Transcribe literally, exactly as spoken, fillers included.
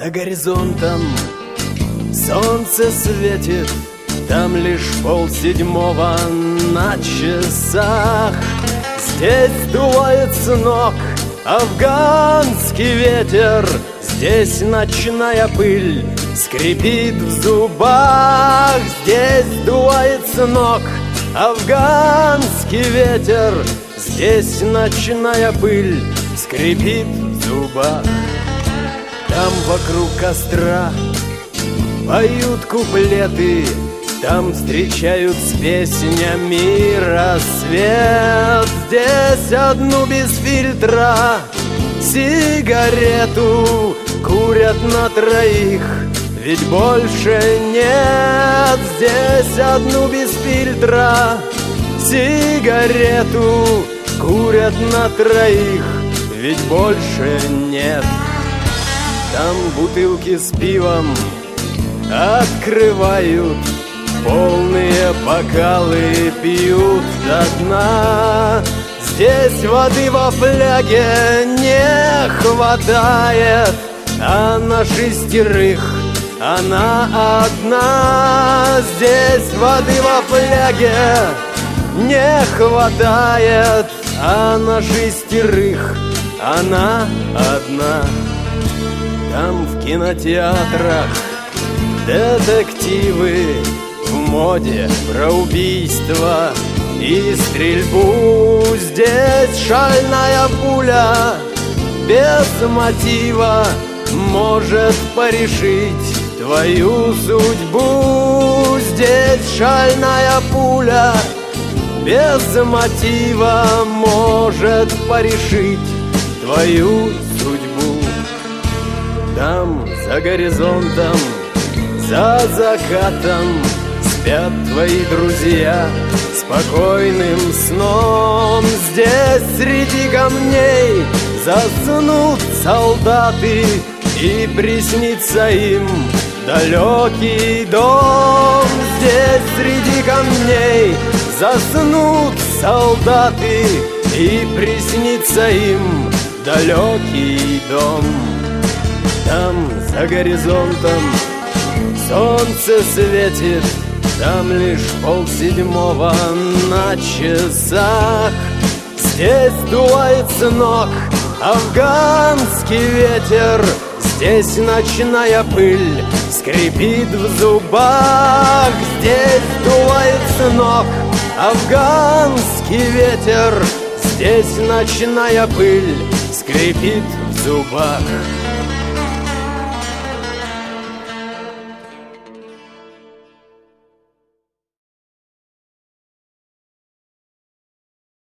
За горизонтом солнце светит, там лишь полседьмого на часах. Здесь сдувает с ног афганский ветер, здесь ночная пыль скрипит в зубах. Здесь сдувает с ног афганский ветер, здесь ночная пыль скрипит в зубах. Там вокруг костра поют куплеты, там встречают с песнями рассвет. Здесь одну без фильтра сигарету курят на троих, ведь больше нет. Здесь одну без фильтра сигарету курят на троих, ведь больше нет. Там бутылки с пивом открывают, полные бокалы пьют до дна. Здесь воды во фляге не хватает, а на шестерых она одна. Здесь воды во фляге не хватает, а на шестерых она одна. Там в кинотеатрах детективы в моде про убийство и стрельбу. Здесь шальная пуля без мотива может порешить твою судьбу. Здесь шальная пуля без мотива может порешить твою судьбу. Там за горизонтом, за закатом спят твои друзья спокойным сном. Здесь среди камней заснут солдаты, и приснится им далекий дом. Здесь среди камней заснут солдаты, и приснится им далекий дом. Там за горизонтом солнце светит, там лишь полседьмого на часах. Здесь дует с ног афганский ветер, здесь ночная пыль скрипит в зубах. Здесь дует с ног афганский ветер, здесь ночная пыль скрипит в зубах.